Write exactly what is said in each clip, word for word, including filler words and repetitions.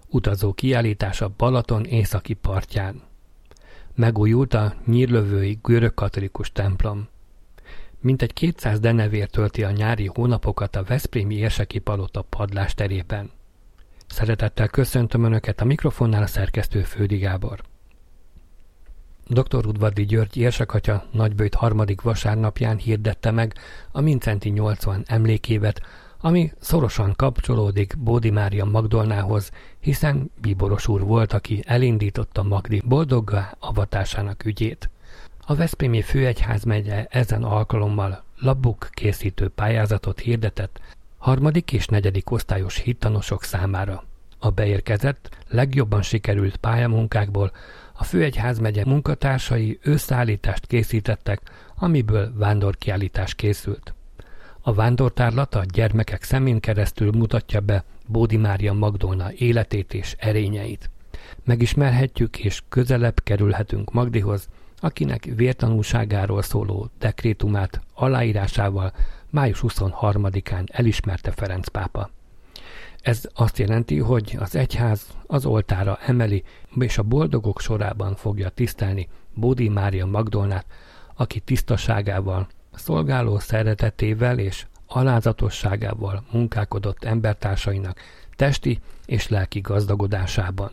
Utazó kiállítás a Balaton északi partján. Megújult a nyírlövői görögkatolikus templom. Mintegy kétszáz denevér tölti a nyári hónapokat a veszprémi érseki palota padlásterében. Szeretettel köszöntöm Önöket, a mikrofonnál a szerkesztő Fődi Gábor. doktor Udvardi György érsekatya nagyböjt harmadik vasárnapján hirdette meg a Mincenti nyolcvan emlékévet, ami szorosan kapcsolódik Bódi Mária Magdolnához, hiszen bíboros úr volt, aki elindította Magdi boldoggá avatásának ügyét. A veszprémi főegyházmegye ezen alkalommal labbuk készítő pályázatot hirdetett harmadik és negyedik osztályos hittanosok számára. A beérkezett, legjobban sikerült pályamunkákból a főegyházmegye munkatársai összeállítást készítettek, amiből vándorkiállítás készült. A vándortárlat a gyermekek szemén keresztül mutatja be Bódi Mária Magdolna életét és erényeit. Megismerhetjük és közelebb kerülhetünk Magdihoz, akinek vértanúságáról szóló dekrétumát aláírásával május huszonharmadikán elismerte Ferenc pápa. Ez azt jelenti, hogy az egyház az oltára emeli, és a boldogok sorában fogja tisztelni Bódi Mária Magdolnát, aki tisztaságával, szolgáló szeretetével és alázatosságával munkálkodott embertársainak testi és lelki gazdagodásában.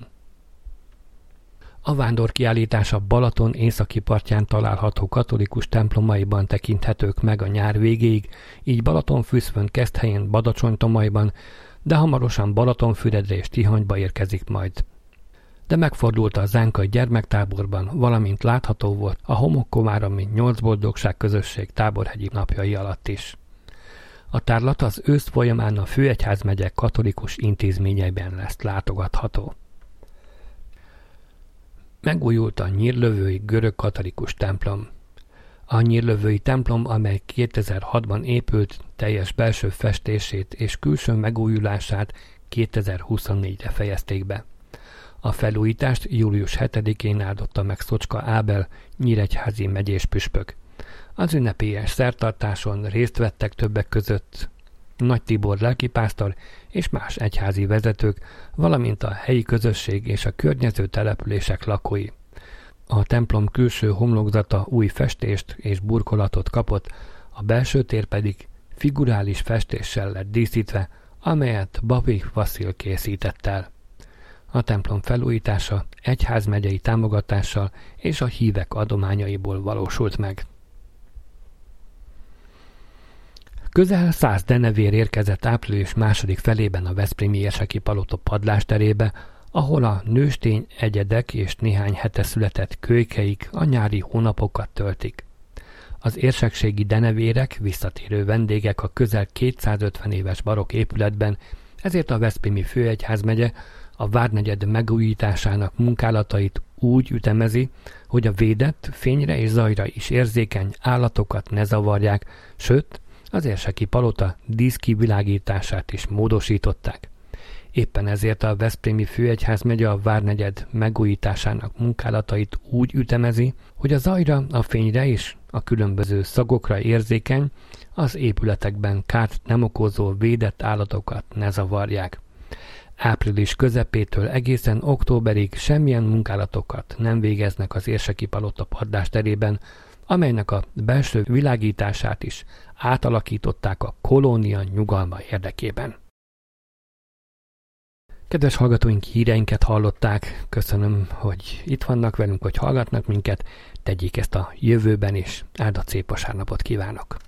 A vándorkiállítás a Balaton északi partján található katolikus templomaiban tekinthetők meg a nyár végéig, így Balatonfüszfön Keszthelyén, Badacsony-Tomajban, de hamarosan Balatonfüredre és Tihanyba érkezik majd. De megfordult a Zánkai gyermektáborban, valamint látható volt a Homokkomáromi Nyolc Boldogság Közösség táborhegyi napjai alatt is. A tárlat az ősz folyamán a főegyházmegye katolikus intézményeiben lesz látogatható. Megújult a nyírlövői görögkatolikus templom. A nyírlövői templom, amely kétezer-hatban épült, teljes belső festését és külső megújulását kétezer-huszonnégyre fejezték be. A felújítást július hetedikén áldotta meg Szocska Ábel, nyíregyházi megyés püspök. Az ünnepélyes szertartáson részt vettek többek között Nagy Tibor lelkipásztor és más egyházi vezetők, valamint a helyi közösség és a környező települések lakói. A templom külső homlokzata új festést és burkolatot kapott, a belső tér pedig figurális festéssel lett díszítve, amelyet Babik Vaszil készített el. A templom felújítása egyházmegyei támogatással és a hívek adományaiból valósult meg. Közel száz denevér érkezett április második felében a veszprémi érseki palota padlásterébe, ahol a nőstény egyedek és néhány hete született kölykeik a nyári hónapokat töltik. Az érsekségi denevérek visszatérő vendégek a közel kétszázötven éves barokk épületben, ezért a veszprémi főegyházmegye a várnegyed megújításának munkálatait úgy ütemezi, hogy a védett, fényre és zajra is érzékeny állatokat ne zavarják, sőt, az érseki palota díszkivilágítását is módosították. Éppen ezért a veszprémi főegyházmegye a várnegyed megújításának munkálatait úgy ütemezi, hogy a zajra, a fényre is, a különböző szagokra érzékeny, az épületekben kárt nem okozó védett állatokat ne zavarják. Április közepétől egészen októberig semmilyen munkálatokat nem végeznek az érseki palota padlásterében, amelynek a belső világítását is átalakították a kolónia nyugalma érdekében. Kedves hallgatóink, híreinket hallották, köszönöm, hogy itt vannak velünk, hogy hallgatnak minket, tegyék ezt a jövőben is, áldott szép vasárnapot kívánok!